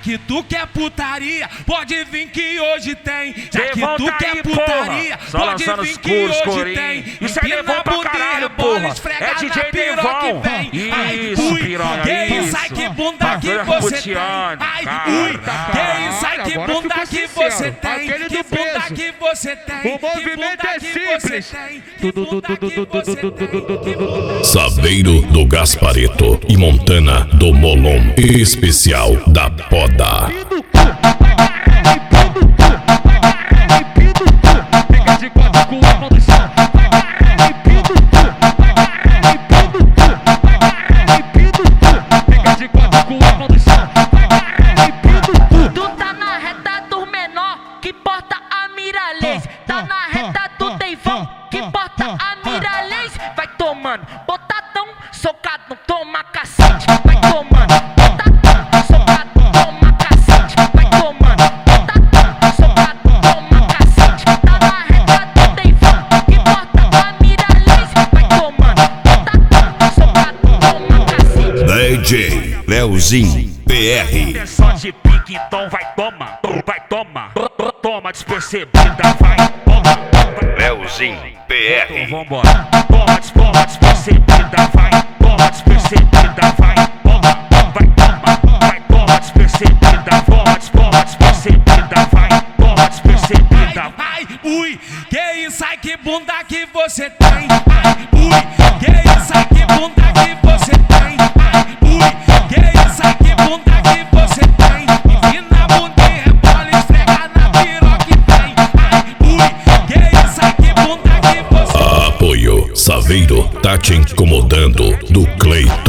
que tu quer putaria, pode vir que hoje tem. Já que Levanta tu quer aí, putaria, porra. pode Só vir que lançando hoje os tem. Isso é Devon pra caralho, porra. É DJ Devon. Isso, piranha, que isso. sai que bunda que você tem. Ai, ui, que sai que bunda que você tem. Que bunda que você tem. O movimento é simples. Saveiro do Gaspareto e Montana do Molon, especial da Poda. Fica de quatro com a mão no chão. Fica de quatro com a mão no chão. Tu tá na reta do menor que porta a Miralês. Tá na reta do Deivão que porta a Miralês. Vai tomando, botadão, socado, toma cacete. Vai tomando, botadão, socado, toma cacete. Vai tomando, botadão, socado, toma cacete. Tá na reta do Deivão que porta a Miralês. Vai tomando, botadão, socado, toma cacete. DJ Leozinho PR. É só de pique, então vai tomar. Vai tomar. Toma despercebida, vai tomar. Leozinho Então PR. vambora. Toma despercebida, vai. Toma despercebida, vai. Toma, vai tomar. Vai, toma despercebida. Toma despercebida, vai. Toma despercebida. Ai, ui, que isso, ai, que bunda que você tem. Ai, ui, que isso, ai, que bunda que você tem. Ai, ui, que isso, ai, que bunda que você tem. Empina a bundinha, bola, esfrega na piroca e vem. Ai, ui, que isso, ai, que bunda que você tem. Apoio Saveiro tá te incomodando do Clay.